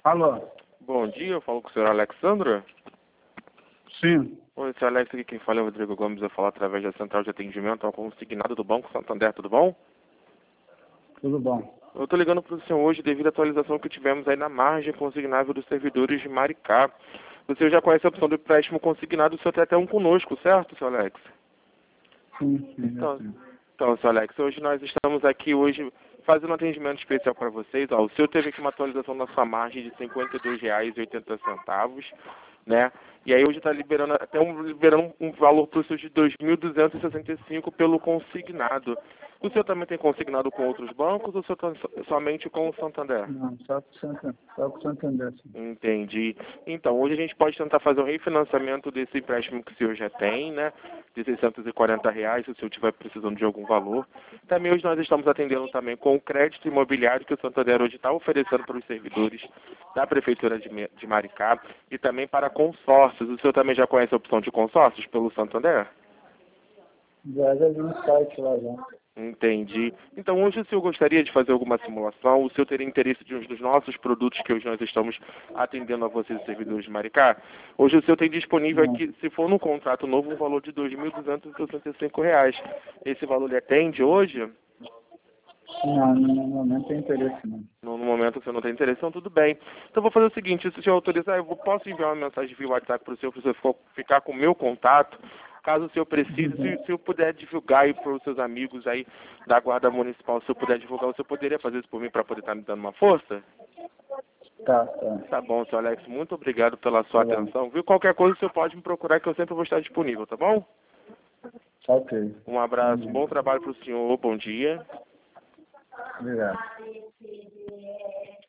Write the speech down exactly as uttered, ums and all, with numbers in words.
Alô? Bom dia, eu falo com o senhor Alexandre. Sim. Oi, senhor Alex, aqui quem fala é o Rodrigo Gomes, eu falo através da Central de Atendimento ao Consignado do Banco Santander, tudo bom? Tudo bom. Eu estou ligando para o senhor hoje devido à atualização que tivemos aí na margem consignável dos servidores de Maricá. O senhor já conhece a opção do empréstimo consignado, o senhor tem até um conosco, certo, senhor Alex? Sim, sim, Então, sim. então, senhor Alex, hoje nós estamos aqui hoje fazendo um atendimento especial para vocês. Ó, o senhor teve aqui uma atualização na sua margem de cinquenta e dois reais e oitenta centavos, né? E aí hoje está liberando até um, liberando um valor para o senhor de dois mil duzentos e sessenta e cinco pelo consignado. O senhor também tem consignado com outros bancos ou o senhor tá so- somente com o Santander? Não, só com o Santander. Só com o Santander, sim. Entendi. Então, hoje a gente pode tentar fazer um refinanciamento desse empréstimo que o senhor já tem, né? De seiscentos e quarenta reais, se o senhor estiver precisando de algum valor. Também hoje nós estamos atendendo também com o crédito imobiliário que o Santander hoje está oferecendo para os servidores da Prefeitura de Me- de Maricá e também para consórcios. O senhor também já conhece a opção de consórcios pelo Santander? Já já vi no site lá já. Entendi. Então, hoje o senhor gostaria de fazer alguma simulação? O senhor teria interesse de um dos nossos produtos que hoje nós estamos atendendo a vocês, servidores de Maricá? Hoje o senhor tem disponível Não. aqui, se for no contrato novo, um valor de dois mil duzentos e sessenta e cinco reais. Esse valor lhe atende hoje? Não, no momento não tem interesse, não. No no momento você não tem interesse, então tudo bem. Então vou fazer o seguinte, se o senhor autorizar, eu vou- posso enviar uma mensagem via WhatsApp para o senhor, para o senhor ficar ficar com o meu contato, caso o senhor precise, se, se eu puder divulgar aí para os seus amigos aí da Guarda Municipal, se eu puder divulgar, o senhor poderia fazer isso por mim para poder estar me dando uma força? Tá, tá. Tá bom, senhor Alex, muito obrigado pela sua Tá bom. atenção, viu? Qualquer coisa o senhor pode me procurar que eu sempre vou estar disponível, tá bom? Tá ok. Um abraço, Uhum. bom trabalho para o senhor, bom dia. Obrigado.